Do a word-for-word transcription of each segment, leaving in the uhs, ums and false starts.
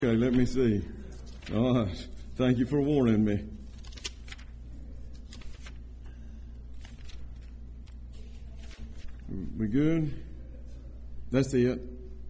Okay, let me see. All right. Thank you for warning me. We good? That's it.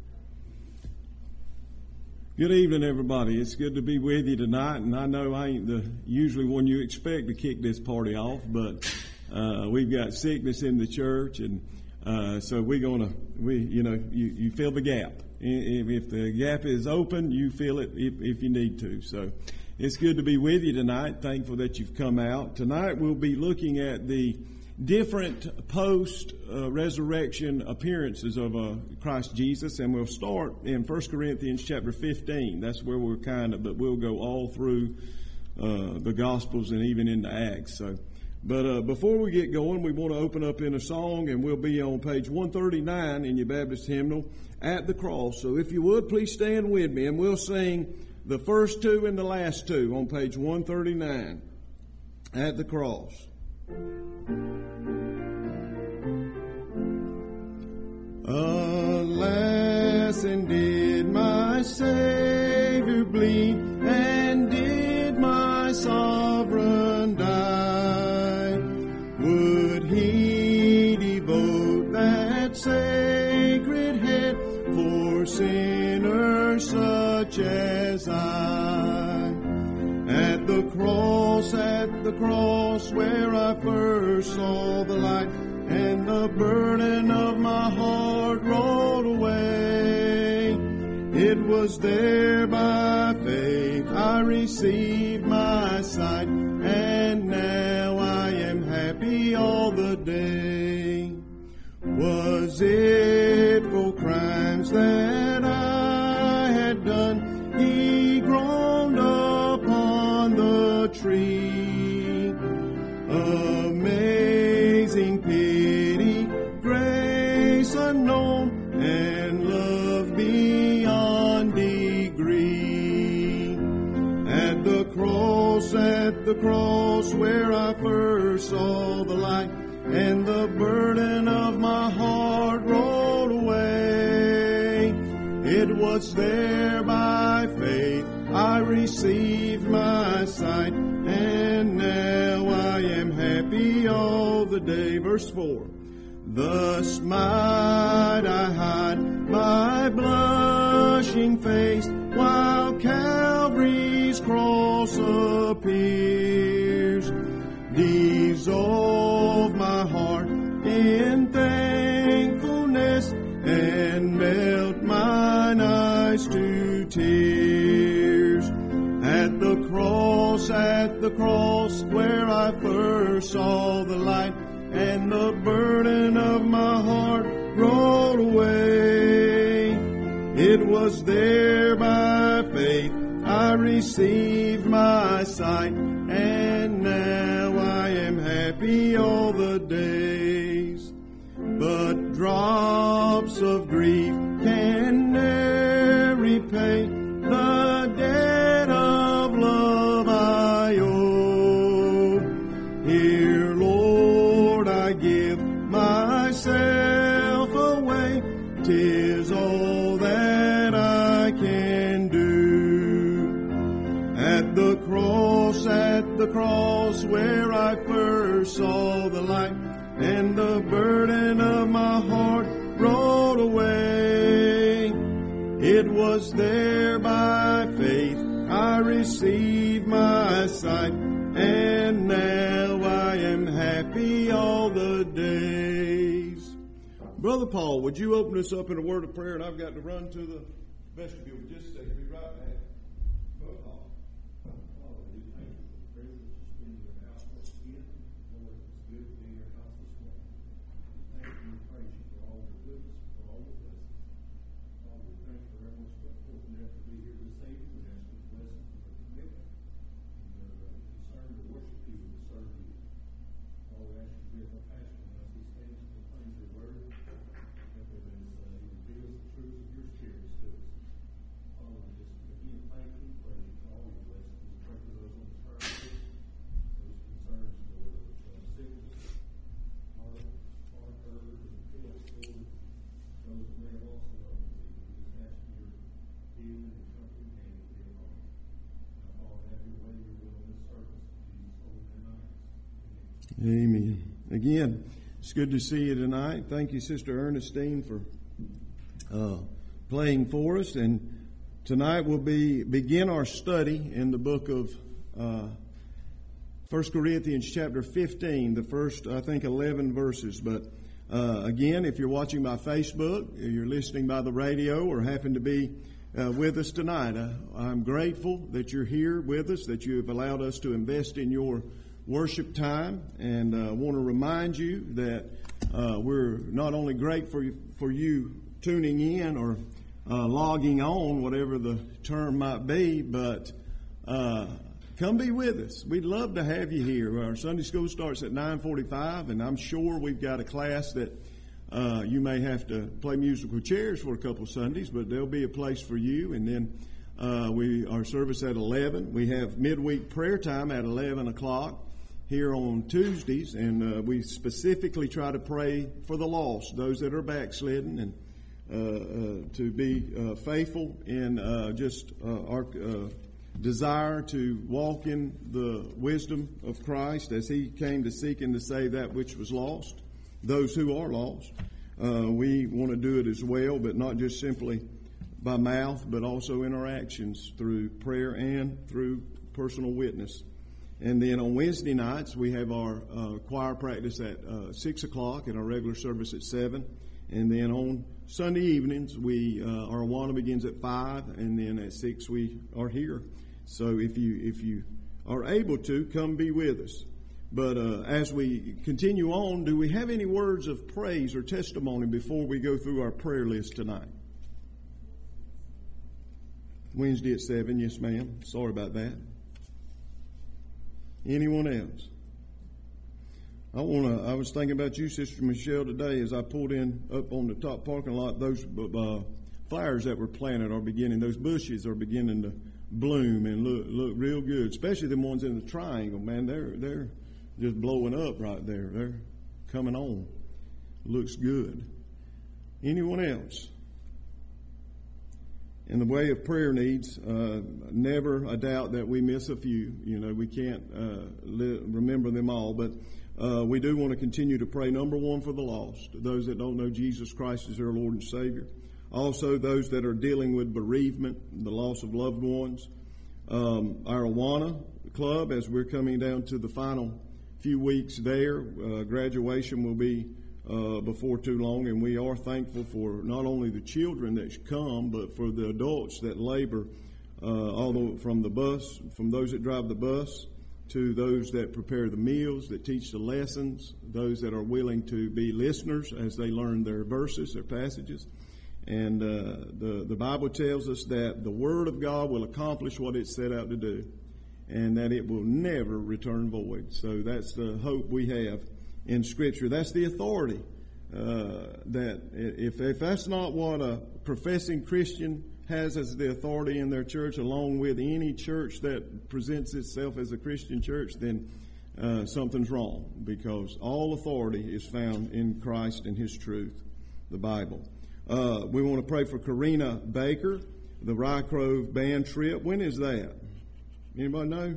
Good evening, everybody. It's good to be with you tonight, and I know I ain't the usually one you expect to kick this party off, but uh, we've got sickness in the church, and uh, so we're gonna, we, you know, you, you fill the gap. If, if the gap is open, you fill it if, if you need to. So it's good to be with you tonight. Thankful that you've come out. Tonight we'll be looking at the different post-resurrection uh, appearances of uh, Christ Jesus, and we'll start in First Corinthians chapter fifteen. That's where we're kind of, but we'll go all through uh, the Gospels and even into Acts. So, but uh, before we get going, we want to open up in a song, and we'll be on page one thirty-nine in your Baptist hymnal, At the Cross. So if you would, please stand with me, and we'll sing the first two and the last two on page one thirty-nine, At the Cross. Alas, and did my Savior bleed, and did my Sovereign die? Would He devote that sacred head for sinners such as I? At the cross, at the cross, where I first saw the light, and the burden of my heart rolled away. It was there by faith I received my sight, and now I am happy all the day. Was it for crimes that I had done He groaned upon the tree? Amazing pity, grace unknown, and love beyond degree. At the cross, at the cross, where I first saw the light, and the burden of my heart rolled away. It was there by faith I received my sight, and now I am happy all the day. Verse four. Thus might I hide my blushing face, while Calvary's cross appears. Dissolve my heart in thankfulness, and melt mine eyes to tears. At the cross, at the cross, where I first saw the light, and the burden of my heart rolled away. It was there by faith I received my sight, and now I am happy all the days. But drops of grief can ne'er repay the debt of love I owe. Here, Lord, I give myself away. 'Tis all that I can do. At the cross, at the cross, where I first saw the light, and the burden of my heart rolled away. It was there by faith I received my sight, and now I am happy all the days. Brother Paul, would you open us up in a word of prayer? And I've got to run to the vestibule just a second. Be right back. Brother Paul. Father, we thank you for the privilege of spending your house once again. Lord, it's good to be in your house this morning. We thank you and praise you for all your goodness, for all your blessings. Father, we thank you for everyone's put forth an effort to be here this evening. We ask you to bless them for their commitment and their uh, concern to worship you and to serve you. Father, we ask you to be with our pastor as he stands to proclaim your word, that there is, uh, he reveals the truth of your spirits to us. Father, we Amen. Again, it's good to see you tonight. Thank you, Sister Ernestine, for uh, playing for us. And tonight we'll be begin our study in the book of uh, First Corinthians chapter fifteen, the first, I think, eleven verses. But uh, again, if you're watching by Facebook, you're listening by the radio, or happen to be uh, with us tonight, uh, I'm grateful that you're here with us, that you have allowed us to invest in your worship time, and I uh, want to remind you that uh, we're not only great for you, for you tuning in or uh, logging on, whatever the term might be, but uh, come be with us. We'd love to have you here. Our Sunday school starts at nine forty-five, and I'm sure we've got a class that uh, you may have to play musical chairs for a couple Sundays, but there'll be a place for you. And then uh, we our service at eleven. We have midweek prayer time at eleven o'clock. Here on Tuesdays, and uh, we specifically try to pray for the lost, those that are backslidden, and uh, uh, to be uh, faithful in uh, just uh, our uh, desire to walk in the wisdom of Christ as He came to seek and to save that which was lost, those who are lost. Uh, we want to do it as well, but not just simply by mouth, but also in our actions through prayer and through personal witness. And then on Wednesday nights, we have our uh, choir practice at uh, six o'clock and our regular service at seven. And then on Sunday evenings, we uh, our Awana begins at five, and then at six we are here. So if you if you are able to, come be with us. But uh, as we continue on, do we have any words of praise or testimony before we go through our prayer list tonight? Wednesday at seven, yes ma'am. Sorry about that. Anyone else? I want to. I was thinking about you, Sister Michelle, today as I pulled in up on the top parking lot. Those uh, flowers that were planted are beginning. Those bushes are beginning to bloom and look look real good. Especially the ones in the triangle. Man, they're they're just blowing up right there. They're coming on. Looks good. Anyone else? In the way of prayer needs, uh, never a doubt that we miss a few. You know, we can't uh, li- remember them all, but uh, we do want to continue to pray, number one, for the lost, those that don't know Jesus Christ as their Lord and Savior. Also, those that are dealing with bereavement, the loss of loved ones. Um, our Awana Club, as we're coming down to the final few weeks there, uh, graduation will be Uh, before too long, and we are thankful for not only the children that come, but for the adults that labor, uh, although from the bus, from those that drive the bus, to those that prepare the meals, that teach the lessons, those that are willing to be listeners as they learn their verses, their passages. And uh, the, the Bible tells us that the Word of God will accomplish what it set out to do, and that it will never return void. So that's the hope we have in Scripture. That's the authority. Uh, that if if that's not what a professing Christian has as the authority in their church, along with any church that presents itself as a Christian church, then uh, something's wrong, because all authority is found in Christ and His truth, the Bible. Uh, we want to pray for Karina Baker, the Rye Grove band trip. When is that? Anybody know?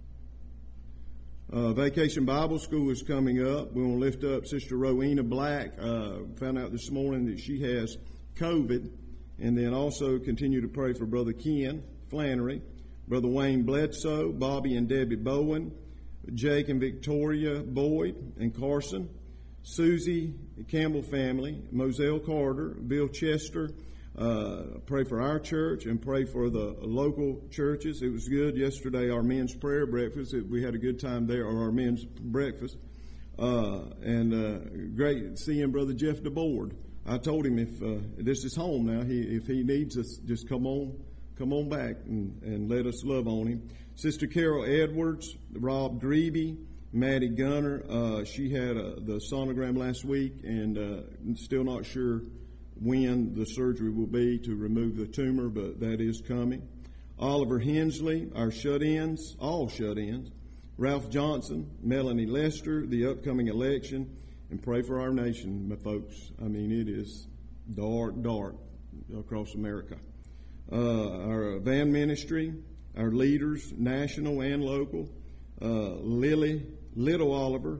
Uh, Vacation Bible School is coming up. We want to lift up Sister Rowena Black. Uh, found out this morning that she has COVID. And then also continue to pray for Brother Ken Flannery, Brother Wayne Bledsoe, Bobby and Debbie Bowen, Jake and Victoria Boyd and Carson, Susie Campbell family, Moselle Carter, Bill Chester. Uh, pray for our church and pray for the local churches. It was good yesterday, our men's prayer breakfast. It, we had a good time there, or our men's breakfast. Uh, and uh, great seeing Brother Jeff DeBoard. I told him if uh, this is home now, he, if he needs us, just come on, come on back and, and let us love on him. Sister Carol Edwards, Rob Dreby, Maddie Gunner. Uh, she had uh, the sonogram last week, and uh, still not sure when the surgery will be to remove the tumor, but that is coming. Oliver Hensley, our shut-ins, all shut-ins. Ralph Johnson, Melanie Lester, the upcoming election, and pray for our nation, my folks. I mean, it is dark, dark across America. Uh, our van ministry, our leaders, national and local, uh, Lily, Little Oliver,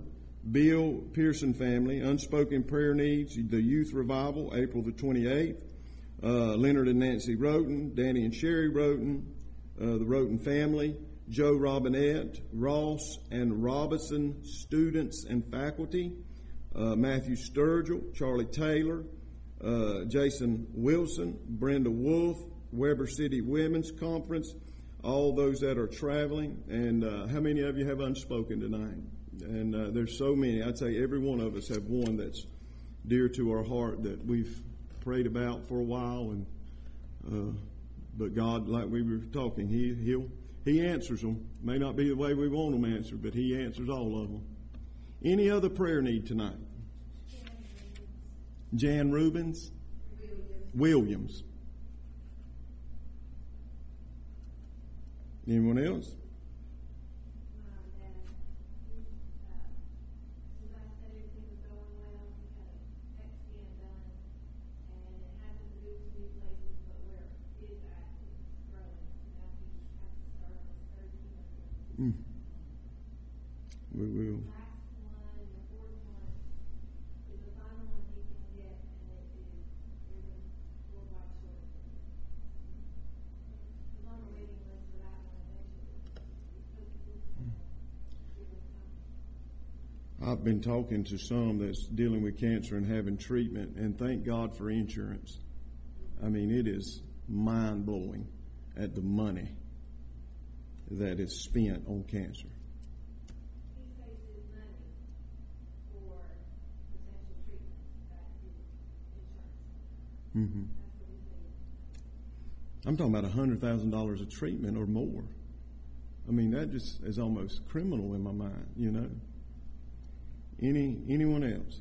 Bill Pearson family, unspoken prayer needs, the youth revival, April the twenty-eighth. Uh, Leonard and Nancy Roten, Danny and Sherry Roten, uh, the Roten family, Joe Robinette, Ross and Robinson students and faculty, uh, Matthew Sturgill, Charlie Taylor, uh, Jason Wilson, Brenda Wolf, Weber City Women's Conference, all those that are traveling. And uh, how many of you have unspoken tonight? And uh, there's so many. I'd say every one of us have one that's dear to our heart that we've prayed about for a while. And uh, but God, like we were talking, He He'll He answers them. May not be the way we want them answered, but He answers all of them. Any other prayer need tonight? Jan Rubens, Williams. Williams. Anyone else? Mm. We will. I've been talking to some that's dealing with cancer and having treatment, and thank God for insurance. I mean, it is mind-blowing at the money that is spent on cancer. He faces money for potential treatment that is insurance. Mm-hmm. That's what he says. I'm talking about one hundred thousand dollars of treatment or more. I mean, that just is almost criminal in my mind, you know. Any anyone else?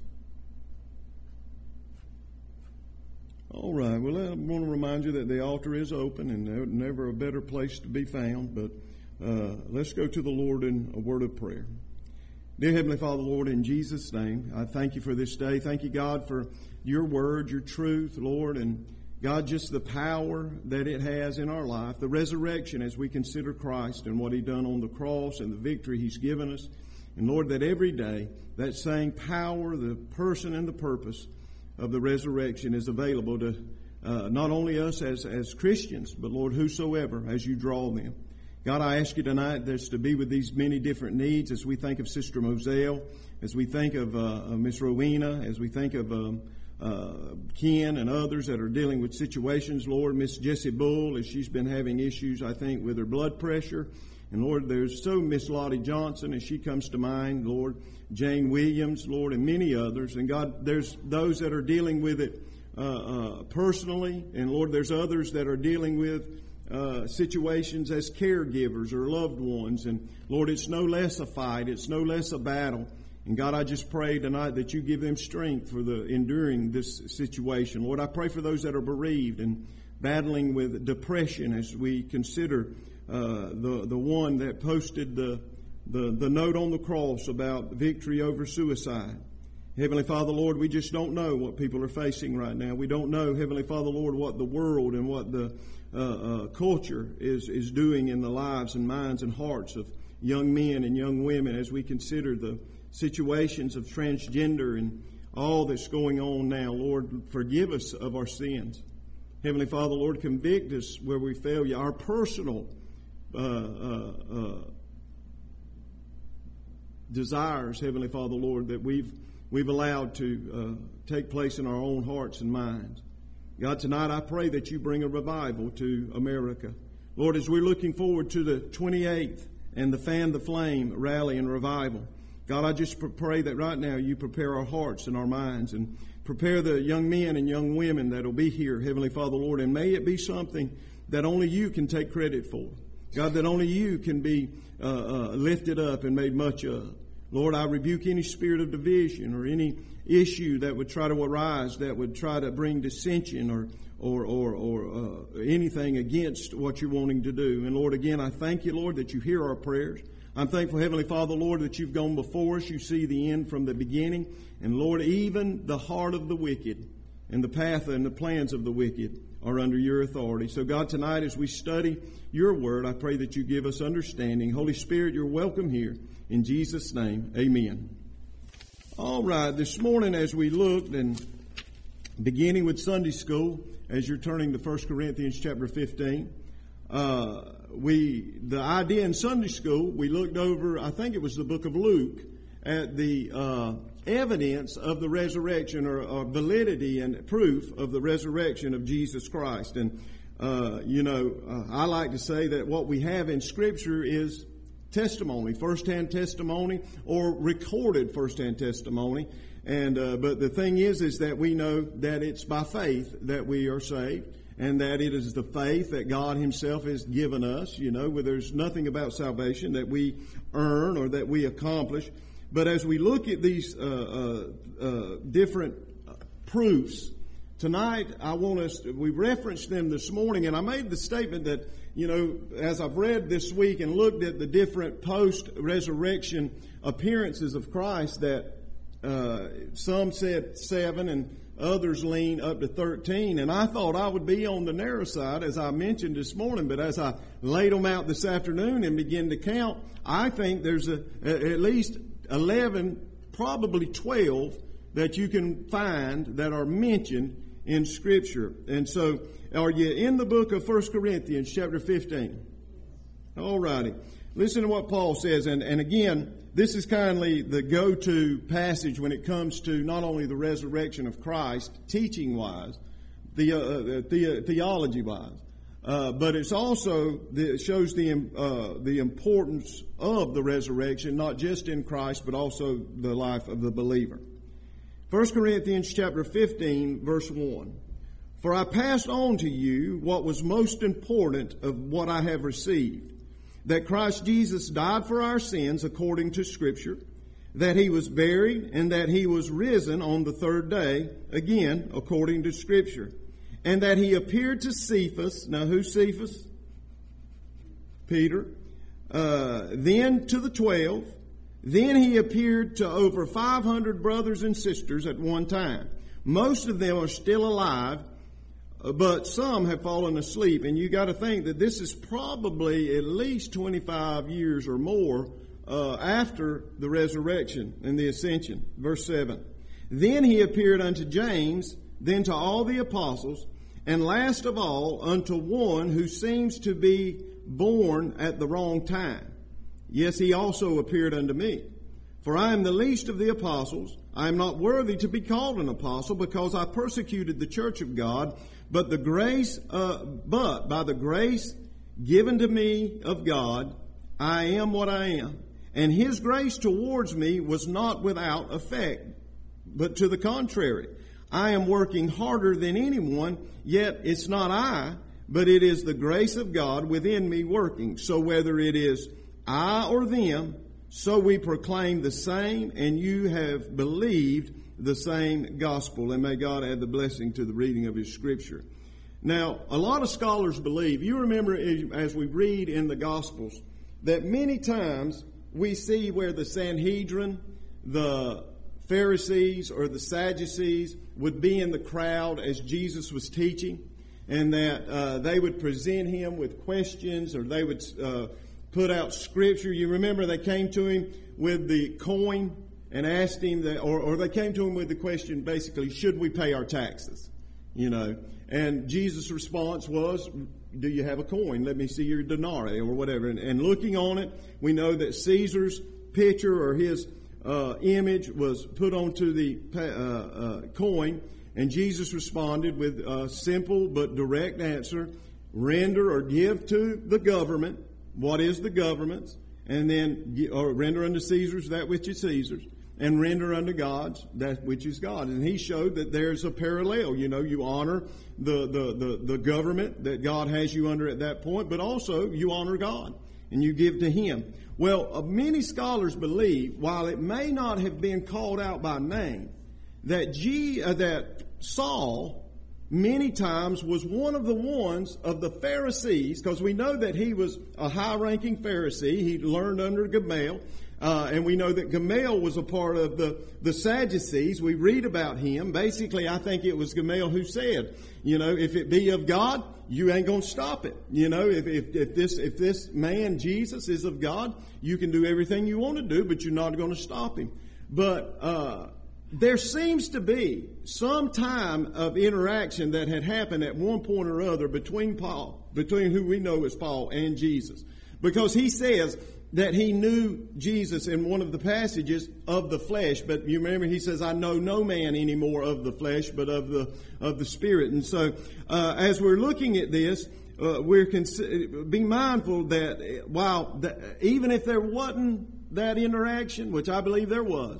All right. Well, I want to remind you that the altar is open, and there's never a better place to be found. But uh, let's go to the Lord in a word of prayer. Dear Heavenly Father, Lord, in Jesus' name, I thank you for this day. Thank you, God, for your word, your truth, Lord, and God, just the power that it has in our life, the resurrection as we consider Christ and what He done on the cross and the victory He's given us. And Lord, that every day, that same power, the person and the purpose of the resurrection is available to uh, not only us as, as Christians, but Lord, whosoever, as you draw them. God, I ask you tonight there's to be with these many different needs as we think of Sister Moselle, as we think of uh, uh, Miss Rowena, as we think of um, uh, Ken and others that are dealing with situations. Lord, Miss Jessie Bull, as she's been having issues, I think, with her blood pressure. And Lord, there's so Miss Lottie Johnson as she comes to mind, Lord, Jane Williams, Lord, and many others. And God, there's those that are dealing with it uh, uh, personally, and Lord, there's others that are dealing with uh, situations as caregivers or loved ones. And Lord, it's no less a fight, it's no less a battle. And God, I just pray tonight that you give them strength for the enduring this situation. Lord, I pray for those that are bereaved and battling with depression as we consider Uh, the the one that posted the, the the note on the cross about victory over suicide. Heavenly Father, Lord, we just don't know what people are facing right now. We don't know, Heavenly Father, Lord, what the world and what the uh, uh, culture is is doing in the lives and minds and hearts of young men and young women as we consider the situations of transgender and all that's going on now. Lord, forgive us of our sins. Heavenly Father, Lord, convict us where we fail you. Our personal Uh, uh, uh, desires, Heavenly Father, Lord, that we've we've allowed to uh, take place in our own hearts and minds. God, tonight I pray that you bring a revival to America. Lord, as we're looking forward to the twenty-eighth and the Fan the Flame rally and revival, God, I just pray that right now you prepare our hearts and our minds and prepare the young men and young women that will be here, Heavenly Father, Lord, and may it be something that only you can take credit for. God, that only you can be uh, uh, lifted up and made much of. Lord, I rebuke any spirit of division or any issue that would try to arise, that would try to bring dissension or or or, or uh, anything against what you're wanting to do. And Lord, again, I thank you, Lord, that you hear our prayers. I'm thankful, Heavenly Father, Lord, that you've gone before us. You see the end from the beginning. And Lord, even the heart of the wicked and the path and the plans of the wicked are under your authority. So God, tonight as we study your word, I pray that you give us understanding. Holy Spirit, you're welcome here. In Jesus' name, amen. All right, this morning as we looked and beginning with Sunday school, as you're turning to First Corinthians chapter fifteen, uh, we, the idea in Sunday school, we looked over, I think it was the book of Luke, at the uh, evidence of the resurrection or, or validity and proof of the resurrection of Jesus Christ. And, uh, you know, uh, I like to say that what we have in Scripture is testimony, first-hand testimony, or recorded first-hand testimony. And uh, but the thing is, is that we know that it's by faith that we are saved, and that it is the faith that God Himself has given us. You know, where there's nothing about salvation that we earn or that we accomplish. But as we look at these uh, uh, uh, different proofs tonight, I want us to, we referenced them this morning, and I made the statement that, you know, as I've read this week and looked at the different post-resurrection appearances of Christ, that uh, some said seven and others lean up to thirteen. And I thought I would be on the narrow side, as I mentioned this morning, but as I laid them out this afternoon and began to count, I think there's a, a, at least eleven, probably twelve, that you can find that are mentioned in Scripture. And so, are you in the book of First Corinthians chapter fifteen? All righty. Listen to what Paul says. And, and again, this is kindly the go-to passage when it comes to not only the resurrection of Christ, teaching-wise, the, uh, the, theology-wise, uh, but it's also, the, it shows the, uh, the importance of the resurrection, not just in Christ, but also the life of the believer. First Corinthians chapter fifteen, verse one. For I passed on to you what was most important of what I have received, that Christ Jesus died for our sins according to Scripture, that He was buried, and that He was risen on the third day, again, according to Scripture, and that He appeared to Cephas. Now, who's Cephas? Peter. Uh, then to the twelve. Then He appeared to over five hundred brothers and sisters at one time. Most of them are still alive, but some have fallen asleep. And you got to think that this is probably at least twenty-five years or more uh, after the resurrection and the ascension. Verse seven. Then He appeared unto James, then to all the apostles, and last of all unto one who seems to be born at the wrong time. Yes, He also appeared unto me. For I am the least of the apostles. I am not worthy to be called an apostle, because I persecuted the church of God. But the grace, uh, but by the grace given to me of God, I am what I am. And His grace towards me was not without effect, but to the contrary. I am working harder than anyone, yet it's not I, but it is the grace of God within me working. So whether it is I or them, so we proclaim the same, and you have believed the same gospel. And may God add the blessing to the reading of His Scripture. Now, a lot of scholars believe, you remember as we read in the Gospels, that many times we see where the Sanhedrin, the Pharisees, or the Sadducees would be in the crowd as Jesus was teaching, and that uh, they would present Him with questions, or they would uh, put out Scripture. You remember they came to Him with the coin and asked Him that, or, or they came to Him with the question, basically, should we pay our taxes? You know, and Jesus' response was, do you have a coin? Let me see your denarii, or whatever. And, and looking on it, we know that Caesar's picture or his uh, image was put onto the uh, uh, coin, and Jesus responded with a simple but direct answer: render or give to the government what is the government's, and then or render unto Caesar's that which is Caesar's, and render unto God's that which is God. And He showed that there's a parallel. You know, you honor the, the, the, the government that God has you under at that point, but also you honor God and you give to Him. Well, uh, many scholars believe, while it may not have been called out by name, that G, uh, that Saul many times was one of the ones of the Pharisees, because we know that he was a high-ranking Pharisee. He learned under Gamaliel. Uh, and we know that Gamaliel was a part of the, the Sadducees. We read about him. Basically, I think it was Gamaliel who said, you know, if it be of God, you ain't going to stop it. You know, if, if, if this, if this man, Jesus, is of God, you can do everything you want to do, but you're not going to stop him. But, uh, there seems to be some time of interaction that had happened at one point or other between Paul, between who we know as Paul and Jesus. Because he says that he knew Jesus in one of the passages of the flesh, but you remember he says, I know no man anymore of the flesh, but of the of the Spirit. And so, uh, as we're looking at this, uh, we're cons- be mindful that while the, even if there wasn't that interaction, which I believe there was,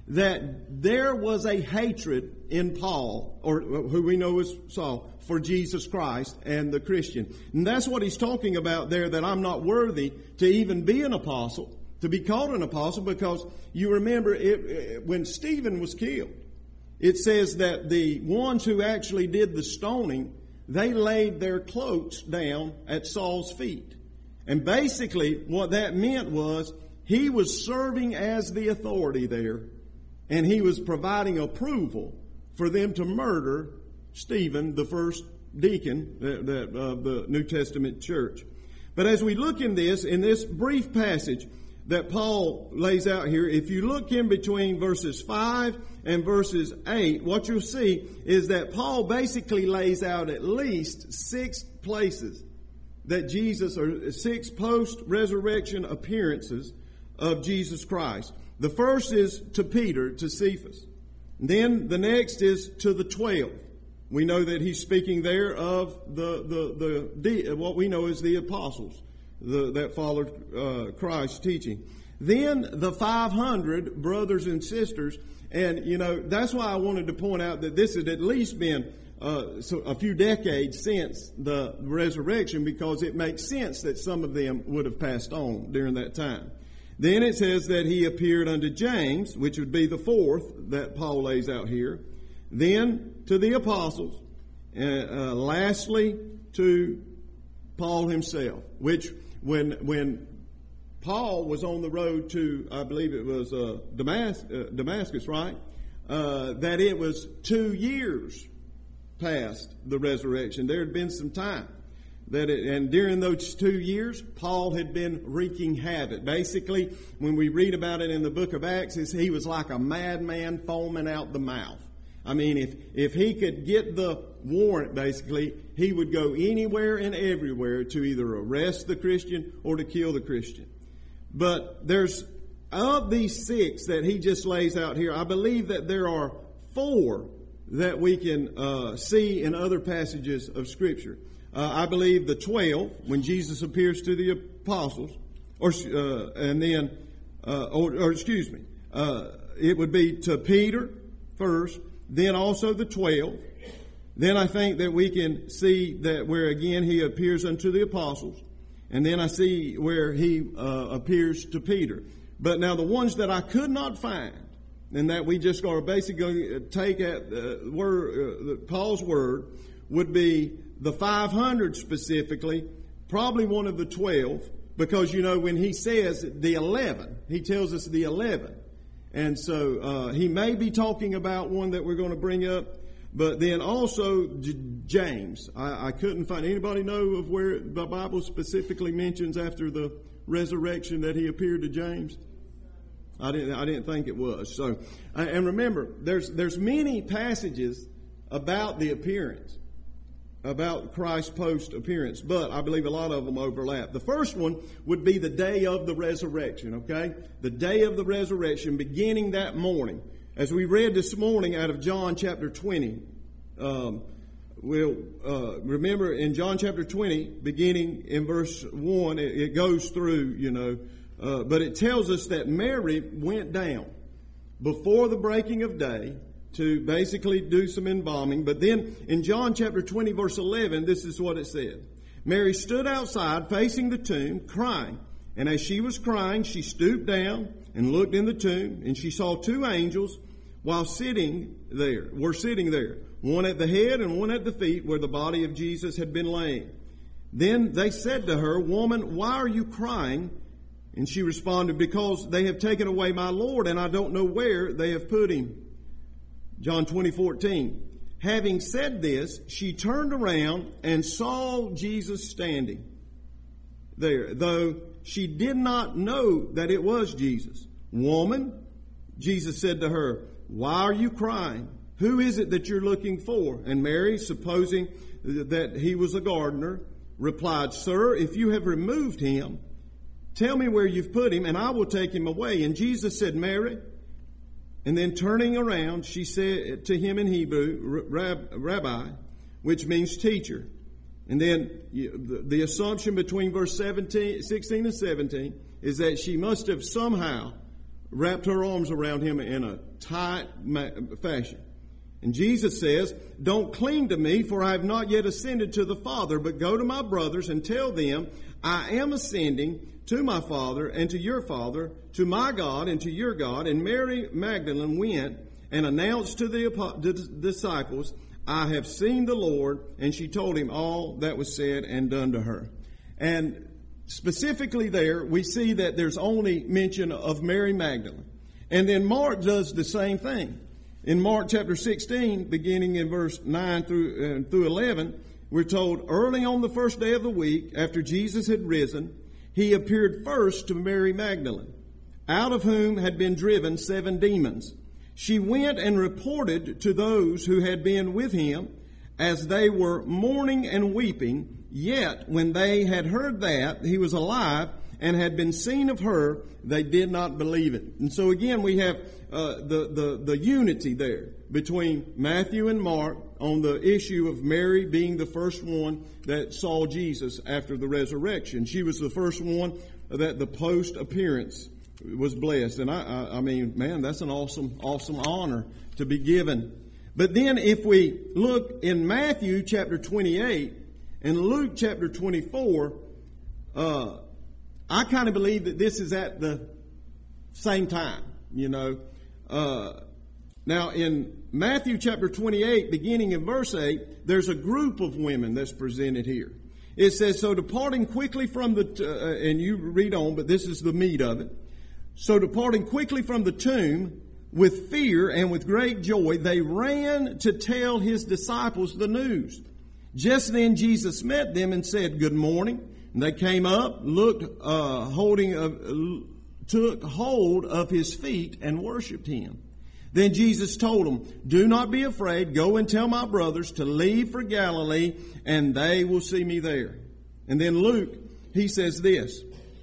that there was a hatred in Paul, or who we know as Saul, for Jesus Christ and the Christian. And that's what he's talking about there, that I'm not worthy to even be an apostle, to be called an apostle, because you remember it, it, when Stephen was killed, it says that the ones who actually did the stoning, they laid their cloaks down at Saul's feet. And basically what that meant was he was serving as the authority there, and he was providing approval for them to murder Stephen, the first deacon of that, uh, the New Testament church. But as we look in this, in this brief passage that Paul lays out here, if you look in between verses five and verses eight, what you'll see is that Paul basically lays out at least six places that Jesus, or six post-resurrection appearances of Jesus Christ. The first is to Peter, to Cephas. Then the next is to the twelve. We know that he's speaking there of the the the, the what we know as the apostles the, that followed uh, Christ's teaching. Then the five hundred brothers and sisters, and you know that's why I wanted to point out that this had at least been uh, so a few decades since the resurrection, because it makes sense that some of them would have passed on during that time. Then it says that he appeared unto James, which would be the fourth that Paul lays out here. Then to the apostles. Uh, uh, lastly, to Paul himself, which when when Paul was on the road to, I believe it was uh, Damas- uh, Damascus, right? Uh, that it was two years past the resurrection. There had been some time. That it, and during those two years, Paul had been wreaking havoc. Basically, when we read about it in the book of Acts, he was like a madman foaming out the mouth. I mean, if, if he could get the warrant, basically, he would go anywhere and everywhere to either arrest the Christian or to kill the Christian. But there's, of these six that he just lays out here, I believe that there are four that we can uh, see in other passages of Scripture. Uh, I believe the twelve, when Jesus appears to the apostles, or uh, and then, uh, or, or excuse me, uh, it would be to Peter first, then also the twelve. Then I think that we can see that where again he appears unto the apostles, and then I see where he uh, appears to Peter. But now the ones that I could not find, and that we just are basically take at uh, word, uh, Paul's word, would be the five hundred specifically, probably one of the twelve, because, you know, when he says the eleven, he tells us the eleven. And so uh, he may be talking about one that we're going to bring up, but then also J- James. I, I couldn't find, anybody know of where the Bible specifically mentions after the resurrection that he appeared to James? I didn't, I didn't think it was. So, and remember, there's, there's many passages about the appearance, about Christ's post-appearance, but I believe a lot of them overlap. The first one would be the day of the resurrection, okay? The day of the resurrection, beginning that morning. As we read this morning out of John chapter twenty, um, we'll uh, remember in John chapter twenty, beginning in verse one, it, it goes through, you know, uh, but it tells us that Mary went down before the breaking of day to basically do some embalming. But then in John chapter twenty, verse eleven, this is what it said. Mary stood outside facing the tomb, crying. And as she was crying, she stooped down and looked in the tomb, and she saw two angels while sitting there, were sitting there, one at the head and one at the feet where the body of Jesus had been laying. Then they said to her, "Woman, why are you crying?" And she responded, "Because they have taken away my Lord, and I don't know where they have put him." John twenty fourteen. Having said this, she turned around and saw Jesus standing there, though she did not know that it was Jesus. "Woman," Jesus said to her, why are you crying? Who is it that you're looking for? And Mary, supposing that he was a gardener, replied, Sir, if you have removed him, tell me where you've put him, and I will take him away. And Jesus said, Mary. And then turning around, she said to him in Hebrew, Rabbi, which means teacher. And then the assumption between verse seventeen, sixteen and seventeen is that she must have somehow wrapped her arms around him in a tight fashion. And Jesus says, don't cling to me, for I have not yet ascended to the Father, but go to my brothers and tell them, I am ascending to my Father and to your Father, to my God and to your God. And Mary Magdalene went and announced to the disciples, I have seen the Lord, and she told him all that was said and done to her. And specifically there, we see that there's only mention of Mary Magdalene. And then Mark does the same thing. In Mark chapter sixteen, beginning in verse nine through, uh, through eleven, we're told, early on the first day of the week, after Jesus had risen, he appeared first to Mary Magdalene, out of whom had been driven seven demons. She went and reported to those who had been with him, as they were mourning and weeping. Yet when they had heard that he was alive and had been seen of her, they did not believe it. And so again, we have uh, the, the, the unity there between Matthew and Mark on the issue of Mary being the first one that saw Jesus after the resurrection. She was the first one that the post appearance was blessed. And I, I, I mean, man, that's an awesome, awesome honor to be given. But then if we look in Matthew chapter twenty-eight and Luke chapter twenty-four, uh, I kind of believe that this is at the same time, you know. Uh, now in Matthew chapter twenty-eight, beginning in verse eight, there's a group of women that's presented here. It says, so departing quickly from the, t- uh, and you read on, but this is the meat of it. So departing quickly from the tomb, with fear and with great joy, they ran to tell his disciples the news. Just then Jesus met them and said, good morning. And they came up, looked, uh, holding, uh, took hold of his feet and worshiped him. Then Jesus told them, do not be afraid. Go and tell my brothers to leave for Galilee, and they will see me there. And then Luke, he says this.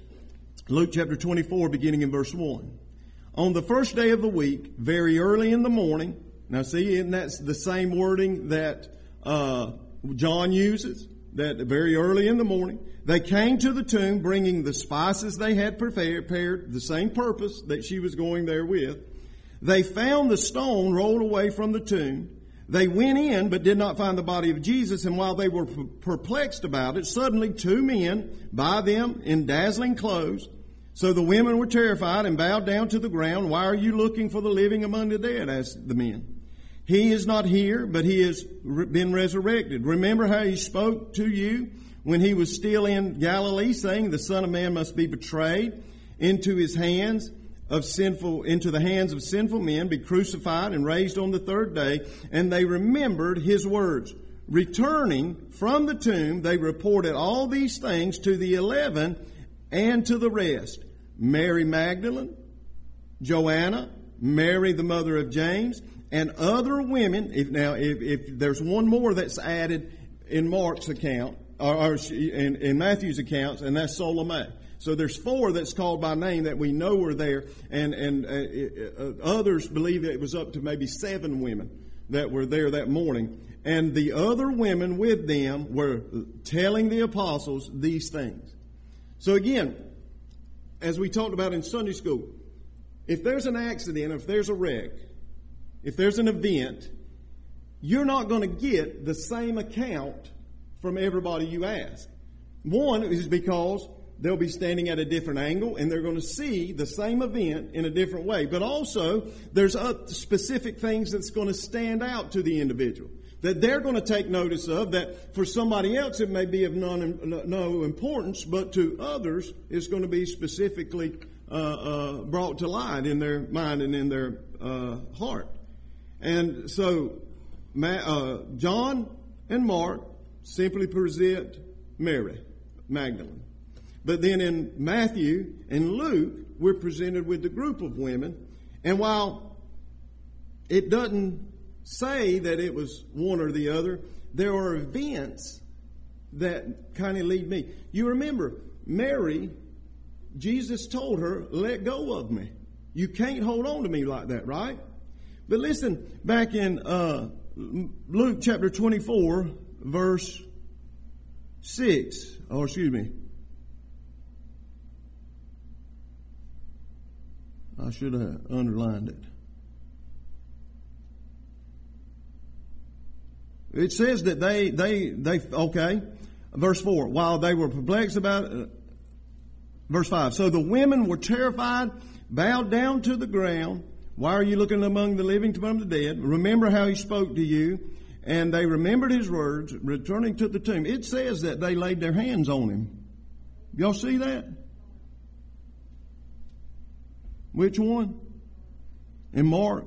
Luke chapter twenty-four, beginning in verse one. On the first day of the week, very early in the morning. Now see, and that's the same wording that uh, John uses. That very early in the morning, they came to the tomb bringing the spices they had prepared, the same purpose that she was going there with. They found the stone rolled away from the tomb. They went in but did not find the body of Jesus. And while they were perplexed about it, suddenly two men by them in dazzling clothes. So the women were terrified and bowed down to the ground. Why are you looking for the living among the dead? Asked the men. He is not here, but he has been resurrected. Remember how he spoke to you when he was still in Galilee, saying the Son of Man must be betrayed into his hands of sinful, into the hands of sinful men, be crucified and raised on the third day. And they remembered his words. Returning from the tomb, they reported all these things to the eleven and to the rest. Mary Magdalene, Joanna, Mary the mother of James, and other women. If now, if, if there's one more that's added in Mark's account, or, or in, in Matthew's accounts, and that's Salome. So there's four that's called by name that we know are there, and and uh, uh, others believe it was up to maybe seven women that were there that morning. And the other women with them were telling the apostles these things. So again, as we talked about in Sunday school, if there's an accident, if there's a wreck, if there's an event, you're not going to get the same account from everybody you ask. One is because they'll be standing at a different angle and they're going to see the same event in a different way. But also, there's specific things that's going to stand out to the individual that they're going to take notice of, that for somebody else it may be of none, no importance, but to others it's going to be specifically uh, uh, brought to light in their mind and in their uh, heart. And so uh, John and Mark simply present Mary Magdalene. But then in Matthew and Luke, we're presented with the group of women. And while it doesn't say that it was one or the other. There are events that kind of lead me. You remember, Mary, Jesus told her, let go of me. You can't hold on to me like that, right? But listen, back in uh, Luke chapter twenty-four, verse six, or excuse me. I should have underlined it. It says that they, they, they, okay, verse four, while they were perplexed about, uh, verse five, so the women were terrified, bowed down to the ground. Why are you looking among the living to among the dead? Remember how he spoke to you. And they remembered his words, returning to the tomb. It says that they laid their hands on him. Y'all see that? Which one? In Mark.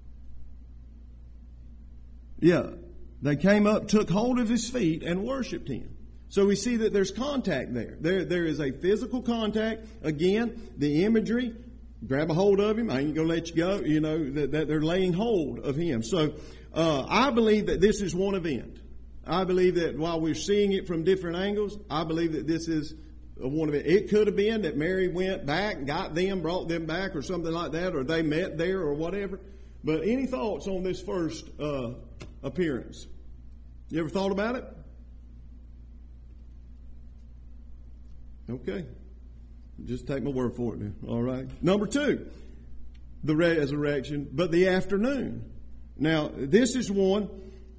Yeah. They came up, took hold of his feet, and worshiped him. So we see that there's contact there. There, there is a physical contact. Again, the imagery, grab a hold of him, I ain't going to let you go. You know, that, that they're laying hold of him. So uh, I believe that this is one event. I believe that while we're seeing it from different angles, I believe that this is one event. It could have been that Mary went back, got them, brought them back, or something like that, or they met there, or whatever. But any thoughts on this first uh, appearance? You ever thought about it? Okay. Just take my word for it then. All right. Number two, the resurrection, but the afternoon. Now, this is one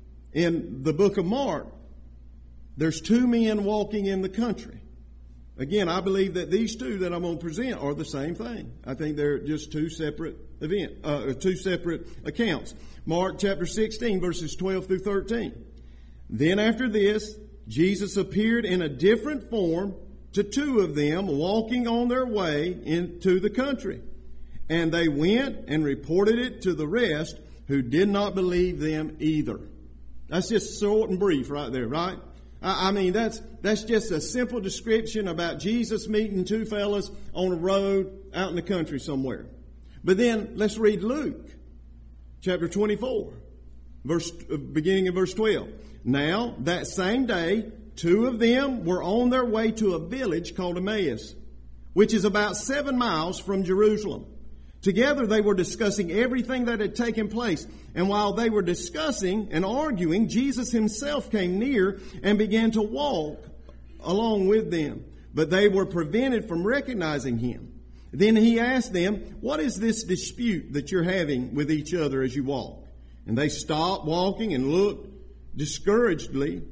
in the book of Mark. There's two men walking in the country. Again, I believe that these two that I'm going to present are the same thing. I think they're just two separate event, uh, two separate accounts. Mark chapter sixteen, verses twelve through thirteen. Then after this, Jesus appeared in a different form to two of them walking on their way into the country. And they went and reported it to the rest, who did not believe them either. That's just short and brief right there, right? I mean, that's that's just a simple description about Jesus meeting two fellas on a road out in the country somewhere. But then let's read Luke chapter twenty-four, verse beginning in verse twelve. Now, that same day, two of them were on their way to a village called Emmaus, which is about seven miles from Jerusalem. Together they were discussing everything that had taken place. And while they were discussing and arguing, Jesus himself came near and began to walk along with them. But they were prevented from recognizing him. Then he asked them, what is this dispute that you're having with each other as you walk? And they stopped walking and looked discouragedly,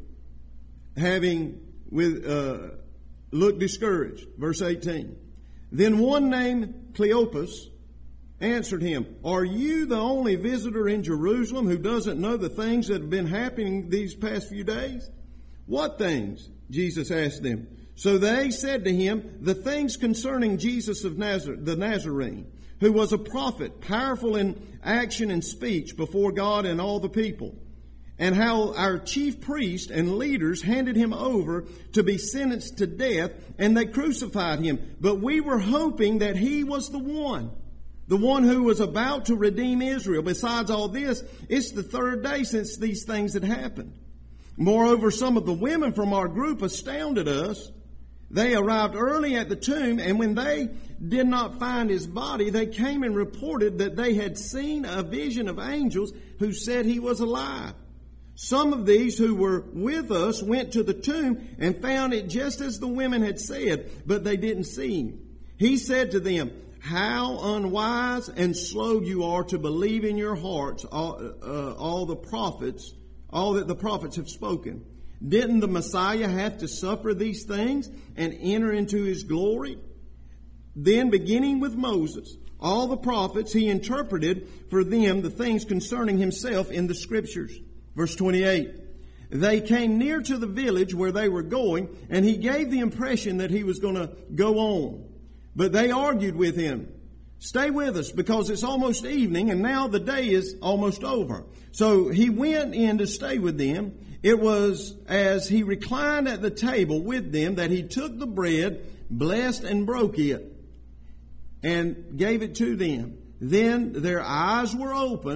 having with uh, looked discouraged. Verse eighteen. Then one named Cleopas answered him, are you the only visitor in Jerusalem who doesn't know the things that have been happening these past few days? What things? Jesus asked them. So they said to him, the things concerning Jesus of Nazareth, the Nazarene, who was a prophet, powerful in action and speech before God and all the people, and how our chief priests and leaders handed him over to be sentenced to death, and they crucified him. But we were hoping that he was the one. The one who was about to redeem Israel. Besides all this, it's the third day since these things had happened. Moreover, some of the women from our group astounded us. They arrived early at the tomb, and when they did not find his body, they came and reported that they had seen a vision of angels who said he was alive. Some of these who were with us went to the tomb and found it just as the women had said, but they didn't see him. He said to them, how unwise and slow you are to believe in your hearts all, uh, all the prophets, all that the prophets have spoken. Didn't the Messiah have to suffer these things and enter into his glory? Then, beginning with Moses, all the prophets, he interpreted for them the things concerning himself in the Scriptures. Verse twenty-eight. They came near to the village where they were going, and he gave the impression that he was going to go on. But they argued with him, stay with us because it's almost evening and now the day is almost over. So he went in to stay with them. It was as he reclined at the table with them that he took the bread, blessed and broke it, and gave it to them. Then their eyes were opened